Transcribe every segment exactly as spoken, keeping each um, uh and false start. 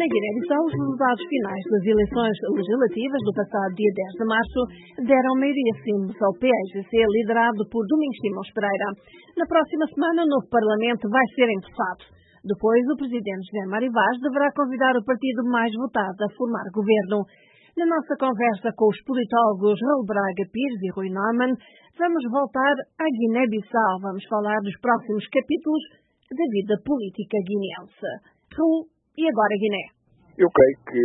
Guiné-Bissau, os resultados finais das eleições legislativas do passado dia dez de março deram maioria simples ao P A I G C, liderado por Domingos Simões Pereira. Na próxima semana, o novo Parlamento vai ser empossado. Depois, o presidente José Mário Vaz deverá convidar o partido mais votado a formar governo. Na nossa conversa com os politólogos Raul Braga Pires e Rui Norman, vamos voltar à Guiné-Bissau. Vamos falar dos próximos capítulos da vida política guineense. Raul, e agora Guiné? Eu creio que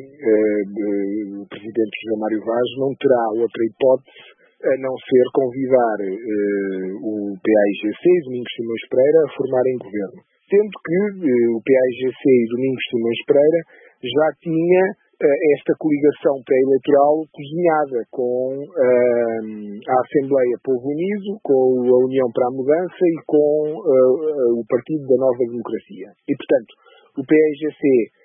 uh, o presidente José Mário Vaz não terá outra hipótese a não ser convidar uh, o P A I G C e Domingos Simões Pereira a formarem governo. Sendo que uh, o P A I G C e Domingos Simões Pereira já tinha uh, esta coligação pré-eleitoral cozinhada com uh, a Assembleia Povo Unido, com a União para a Mudança e com uh, o Partido da Nova Democracia. E, portanto, o P A I G C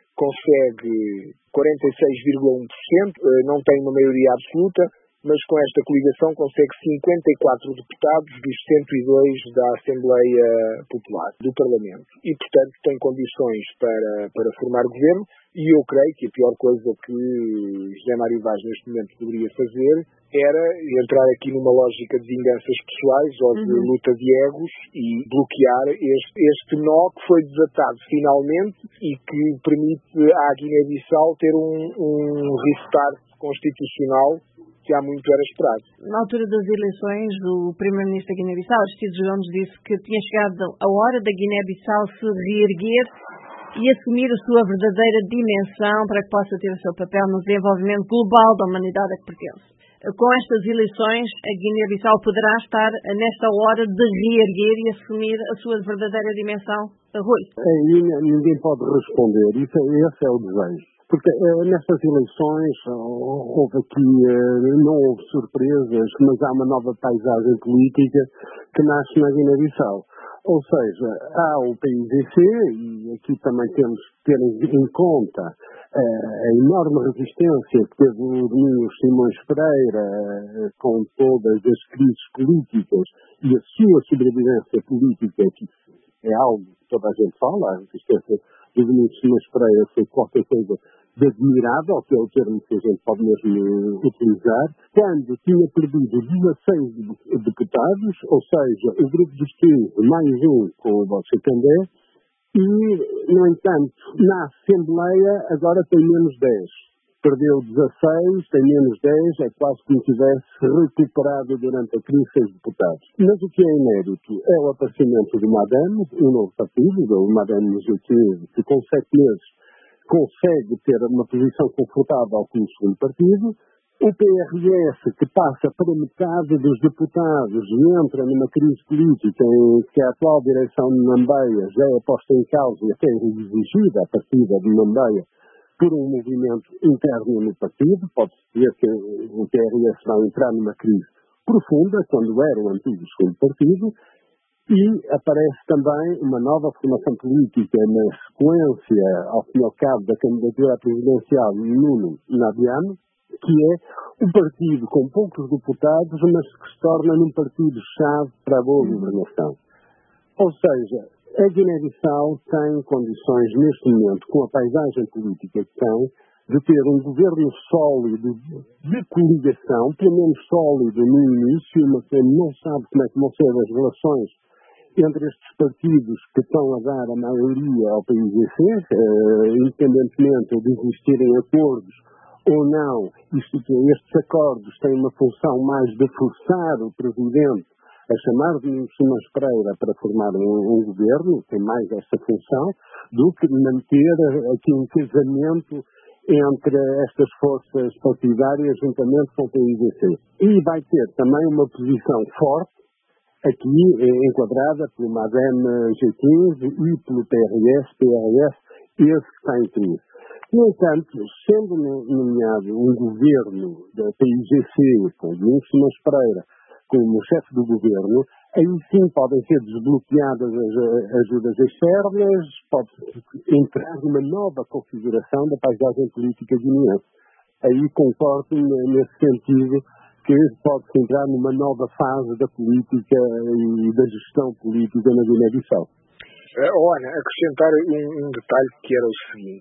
consegue quarenta e seis vírgula um por cento, não tem uma maioria absoluta, mas com esta coligação consegue cinquenta e quatro deputados dos cento e dois da Assembleia Popular, do Parlamento. E, portanto, tem condições para, para formar governo, e eu creio que a pior coisa que José Mário Vaz neste momento deveria fazer era entrar aqui numa lógica de vinganças pessoais ou de uhum. luta de egos e bloquear este, este nó que foi desatado finalmente e que permite à Guiné-Bissau ter um, um restart constitucional que há muito era esperado. Na altura das eleições, o primeiro-ministro da Guiné-Bissau, Aristides Jones, disse que tinha chegado a hora da Guiné-Bissau se reerguer e assumir a sua verdadeira dimensão para que possa ter o seu papel no desenvolvimento global da humanidade a que pertence. Com estas eleições, a Guiné-Bissau poderá estar nesta hora de reerguer e assumir a sua verdadeira dimensão? Rui? Aí ninguém pode responder. Isso, esse é o desejo. Porque eh, nestas eleições houve aqui, eh, não houve surpresas, mas há uma nova paisagem política que nasce na Guiné-Bissau. Ou seja, há o P I G C, e aqui também temos que ter em conta eh, a enorme resistência que teve o Domingos Simões Pereira eh, com todas as crises políticas e a sua sobrevivência política, que é algo que toda a gente fala, a resistência do Domingos Simões Pereira foi qualquer coisa de admirável, que é o termo que a gente pode mesmo utilizar, quando tinha perdido dezasseis deputados, ou seja, o grupo dos quinze mais um com o Bochecandé, e, no entanto, na Assembleia agora tem menos dez. Perdeu dezasseis, tem menos dez, é quase como se tivesse recuperado durante a crise seis deputados. Mas o que é inédito é o aparecimento do MADEM, um novo partido, do MADEM Legítimo, que com sete meses consegue ter uma posição confortável como segundo partido. O P R S, que passa para metade dos deputados e entra numa crise política em que a atual direção de Nambeia já é posta em causa e até exigida a partida de Nambeia por um movimento interno no partido. Pode-se dizer que o P R S vai entrar numa crise profunda, quando era o antigo segundo partido. E aparece também uma nova formação política na sequência, ao fim e ao cabo, da candidatura presidencial de Nuno Nabiano, que é um partido com poucos deputados, mas que se torna num partido-chave para a boa governação. Ou seja, a Guiné-Bissau tem condições, neste momento, com a paisagem política que tem, de ter um governo sólido de coligação, pelo menos sólido no início, mas que não sabe como é que vão ser as relações entre estes partidos que estão a dar a maioria ao P I G C, eh, independentemente de existirem acordos ou não, isto, estes acordos têm uma função mais de forçar o Presidente a chamar Domingos Simões Pereira para formar um, um governo, tem mais essa função, do que manter aqui um casamento entre estas forças partidárias juntamente com o P I G C. E vai ter também uma posição forte, aqui é enquadrada pelo MADEM G quinze e pelo P R S, P R S, esse que está em crise. No entanto, sendo nomeado um governo da P I G C, com Domingos Simões Pereira como chefe do governo, aí sim podem ser desbloqueadas as ajudas externas, pode-se entrar numa nova configuração da paisagem política guineense. Aí concordo nesse sentido que pode-se entrar numa nova fase da política e da gestão política na Guiné-Bissau. Oh, Ana, acrescentar um, um detalhe que era o seguinte.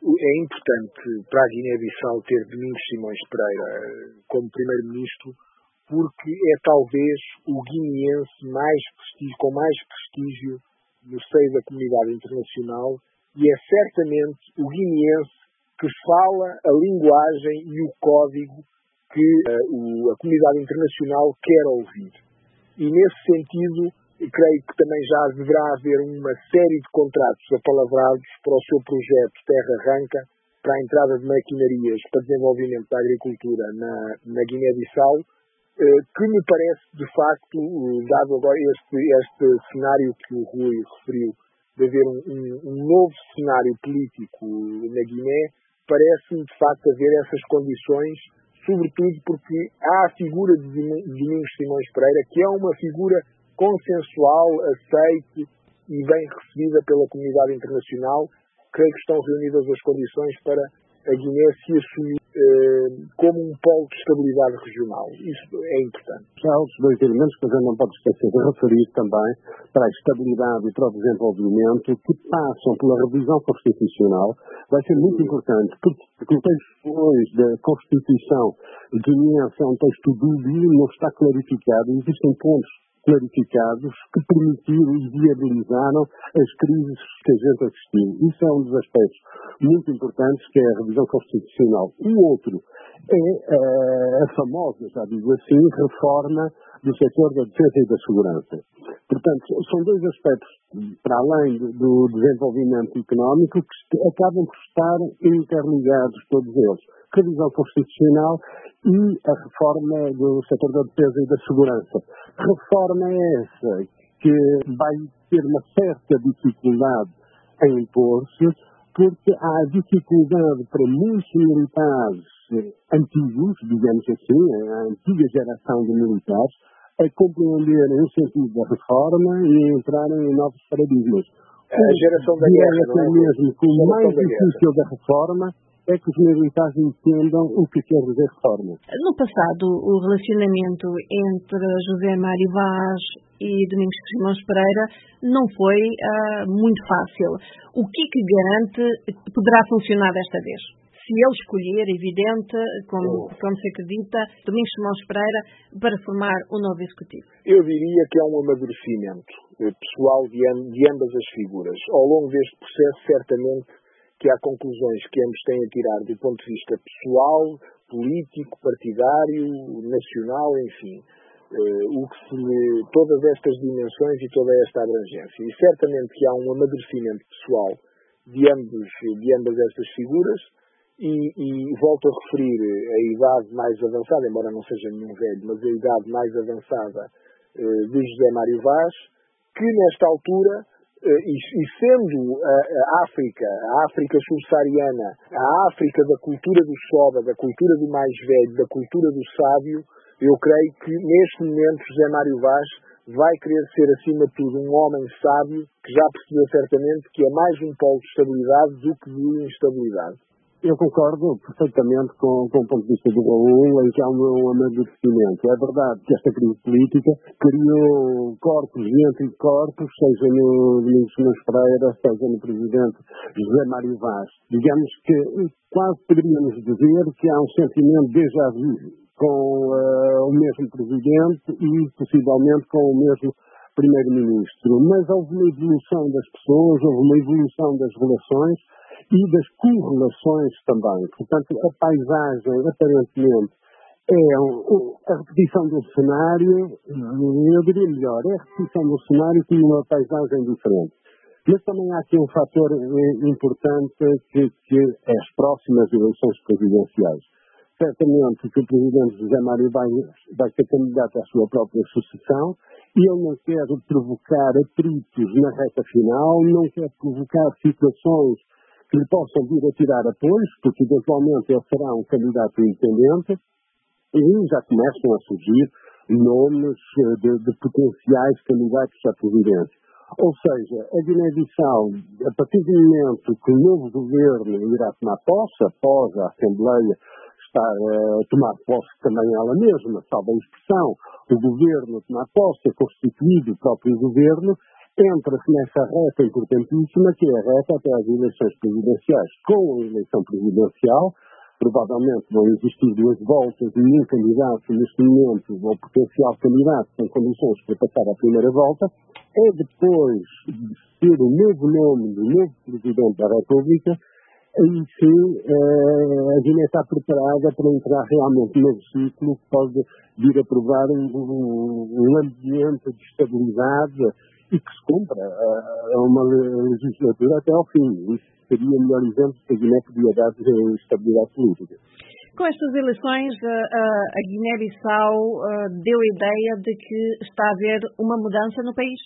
é importante para a Guiné-Bissau ter Domingos Simões Pereira como primeiro-ministro, porque é talvez o guineense mais prestígio, com mais prestígio no seio da comunidade internacional, e é certamente o guineense que fala a linguagem e o código que uh, o, a comunidade internacional quer ouvir. E nesse sentido, creio que também já deverá haver uma série de contratos apalavrados para o seu projeto Terra Arranca, para a entrada de maquinarias para desenvolvimento da agricultura na, na Guiné-Bissau, eh, que me parece, de facto, dado agora este, este cenário que o Rui referiu, de haver um, um, um novo cenário político na Guiné, parece-me, de facto, haver essas condições, sobretudo porque há a figura de Domingos Simões Pereira, que é uma figura consensual, aceite e bem recebida pela comunidade internacional. Creio que estão reunidas as condições para a Guiné se assumir eh, como um polo de estabilidade regional. Isso é importante. Há outros dois elementos que a gente não pode esquecer de referir também para a estabilidade e para o desenvolvimento, que passam pela revisão constitucional. Vai ser muito importante, porque o texto hoje da Constituição guineense é um texto dúbio, não está clarificado, existem pontos clarificados que permitiram e viabilizaram as crises que a gente assistiu. Isso é um dos aspectos muito importantes, que é a revisão constitucional. O outro é uh, a famosa, já digo assim, reforma do setor da defesa e da segurança. Portanto, são dois aspectos, para além do, do desenvolvimento económico, que acabam por estar interligados todos eles. Revisão constitucional e a reforma do setor da defesa e da segurança. Reforma essa que vai ter uma certa dificuldade em impor-se, porque há dificuldade para muitos militares antigos, digamos assim, a antiga geração de militares, a compreenderem o sentido da reforma e a entrarem em novos paradigmas. A geração da guerra, não é? Mesmo que o mais difícil da reforma é que os militares entendam o que quer dizer reforma. No passado, o relacionamento entre José Mário Vaz e Domingos Simões Pereira não foi uh, muito fácil. O que é que garante que poderá funcionar desta vez? Se ele escolher, evidente, como, como se acredita, Domingos Simões Pereira para formar o novo Executivo? Eu diria que é um amadurecimento pessoal de, de ambas as figuras. Ao longo deste processo, certamente, que há conclusões que ambos têm a tirar do ponto de vista pessoal, político, partidário, nacional, enfim. Uh, o que se, todas estas dimensões e toda esta abrangência. E certamente que há um amadurecimento pessoal de, ambos, de ambas estas figuras e, e volto a referir a idade mais avançada, embora não seja nenhum velho, mas a idade mais avançada uh, de José Mário Vaz, que nesta altura, uh, e, e sendo a, a África, a África subsaariana, a África da cultura do Soba, da cultura do mais velho, da cultura do sábio, eu creio que neste momento José Mário Vaz vai querer ser acima de tudo um homem sábio que já percebeu certamente que é mais um polo de estabilidade do que de instabilidade. Eu concordo perfeitamente com, com o ponto de vista do Raul, em que há um amadurecimento. É verdade que esta crise política criou corpos e anticorpos, seja no Domingos Simões Pereira, seja no presidente José Mário Vaz. Digamos que quase poderíamos dizer que há um sentimento de déjà vu com uh, o mesmo presidente e possivelmente com o mesmo primeiro-ministro. Mas houve uma evolução das pessoas, houve uma evolução das relações e das correlações também. Portanto, a paisagem, aparentemente, é um, a repetição de um cenário, eu diria melhor, é a repetição de um cenário com uma paisagem diferente. Mas também há aqui um fator importante que, que é as próximas eleições presidenciais. Certamente que o presidente José Mário vai, vai ser candidato à sua própria sucessão e ele não quer provocar atritos na reta final, não quer provocar situações que lhe possam vir a tirar apoios, porque eventualmente ele será um candidato independente e já começam a surgir nomes de, de potenciais candidatos à presidência. Ou seja, a Guiné-Bissau, a partir do momento que o novo governo irá tomar posse, após a Assembleia está a tomar posse também ela mesma, salvo a expressão, o governo tomar posse, é constituído o próprio governo, entra-se nessa reta importantíssima, que é a reta até às eleições presidenciais. Com a eleição presidencial, provavelmente vão existir duas voltas e um candidato, neste momento, ou potencial candidato, com condições para passar à primeira volta. É depois de ser o novo nome do novo Presidente da República, aí sim a Guiné está preparada para entrar realmente num novo ciclo que pode vir a provar um, um, um ambiente de estabilidade e que se cumpra a uma legislatura até ao fim. Isso seria o melhor exemplo que a Guiné podia dar de estabilidade política. Com estas eleições, a Guiné-Bissau deu a ideia de que está a haver uma mudança no país?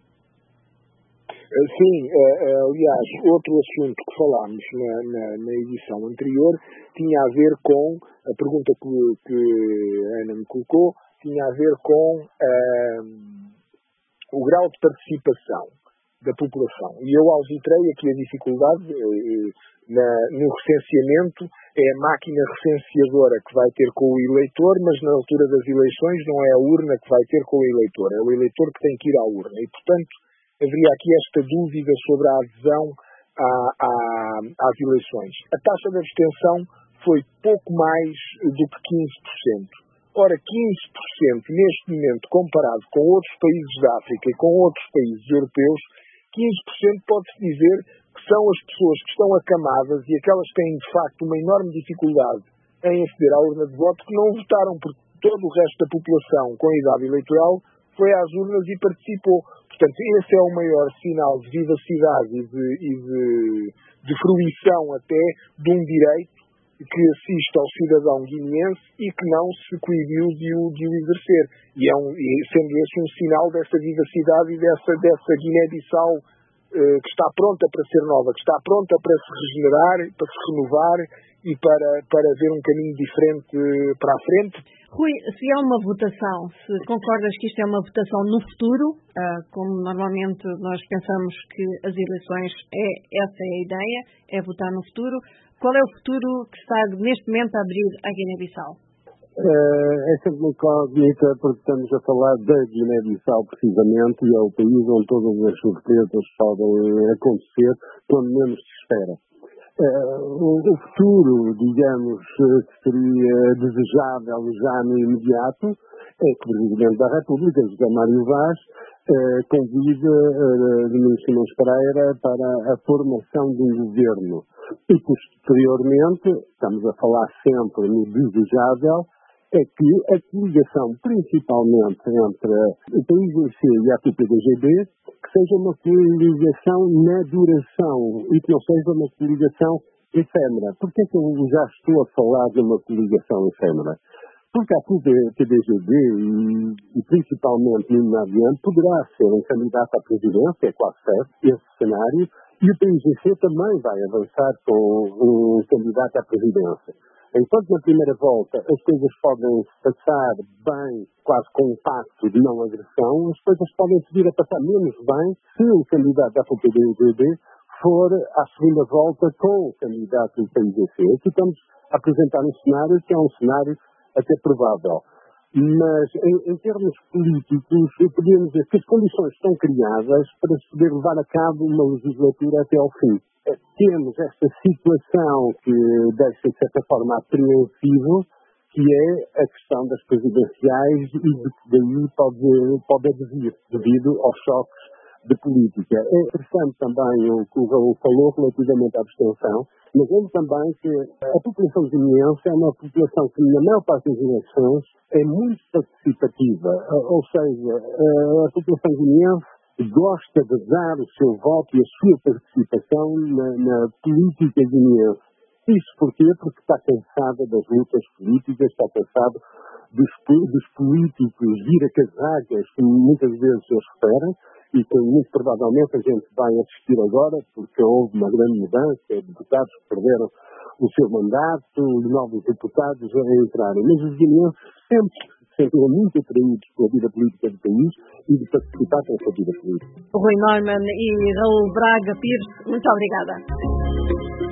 Sim, aliás, outro assunto que falámos na, na, na edição anterior tinha a ver com, a pergunta que, que a Ana me colocou, tinha a ver com uh, o grau de participação da população. E eu alvitrei aqui a dificuldade uh, na, no recenseamento. É a máquina recenseadora que vai ter com o eleitor, mas na altura das eleições não é a urna que vai ter com o eleitor, é o eleitor que tem que ir à urna. E, portanto, haveria aqui esta dúvida sobre a adesão à, à, às eleições. A taxa de abstenção foi pouco mais do que quinze por cento. Ora, quinze por cento neste momento, comparado com outros países da África e com outros países europeus, quinze por cento pode-se dizer que são as pessoas que estão acamadas e aquelas que têm, de facto, uma enorme dificuldade em aceder à urna de voto, que não votaram, porque todo o resto da população com idade eleitoral foi às urnas e participou. Portanto, esse é o maior sinal de vivacidade e de, e de, de fruição até de um direito que assiste ao cidadão guineense e que não se coibiu de o, de o exercer. E, é um, e sendo esse um sinal dessa vivacidade e dessa, dessa Guiné-Bissau eh, que está pronta para ser nova, que está pronta para se regenerar, para se renovar e para, para ver um caminho diferente para a frente. Rui, se há uma votação, se concordas que isto é uma votação no futuro, uh, como normalmente nós pensamos que as eleições, é, essa é a ideia, é votar no futuro, qual é o futuro que está neste momento a abrir a Guiné-Bissau? Uh, é sempre uma incógnita, porque estamos a falar da Guiné-Bissau precisamente, e é o país onde todas as surpresas podem acontecer, quando menos se espera. Uh, o, o futuro, digamos, que seria desejável já no imediato, é que o Presidente da República, José Mário Vaz, uh, convide uh, Domingos Simões Pereira para a formação de um governo. E, posteriormente, estamos a falar sempre no desejável, é que a coligação, principalmente entre o P I G C e a P P D G B, que seja uma coligação na duração e que não seja uma coligação efêmera. Por que é que eu já estou a falar de uma coligação efêmera? Porque a P D G B e, e principalmente no adiante poderá ser um candidato à presidência, é quase certo, esse cenário, e o P I G C também vai avançar com um candidato à presidência. Enquanto na primeira volta as coisas podem passar bem, quase com um pacto de não agressão, as coisas podem vir a passar menos bem se o candidato da P P D G B for à segunda volta com o candidato do P I G C. Aqui estamos a apresentar um cenário que é um cenário até provável. Mas, em, em termos políticos, podemos dizer que as condições estão criadas para se poder levar a cabo uma legislatura até ao fim. Temos esta situação que deixa, de certa forma, apreensivo, que é a questão das presidenciais e de que daí pode, pode advir, devido aos choques de política. É interessante também o que o Raul falou relativamente à abstenção, mas é também que a população guineense é uma população que, na maior parte das eleições, é muito participativa. Ou seja, a população guineense gosta de dar o seu voto e a sua participação na, na política guineense. Isso porquê? Porque está cansada das lutas políticas, está cansado dos, dos políticos vir a casacas, como muitas vezes eles referem, e que muito provavelmente a gente vai assistir agora, porque houve uma grande mudança, deputados que perderam o seu mandato, novos deputados a entrarem. Mas os guineenses sempre se sentiram muito atraídos pela vida política do país e de participar nessa vida política. Rui Neumann e Raul Braga Pires, muito obrigada.